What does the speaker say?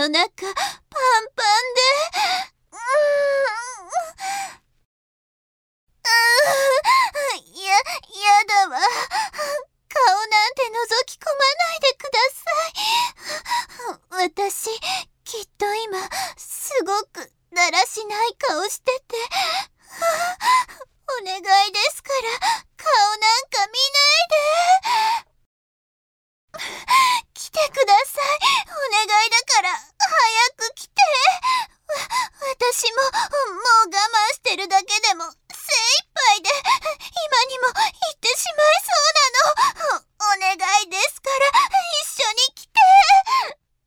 の中パンパンで、やだわ。顔なんて覗き込まないでください。私、きっと今、すごくだらしない顔してて、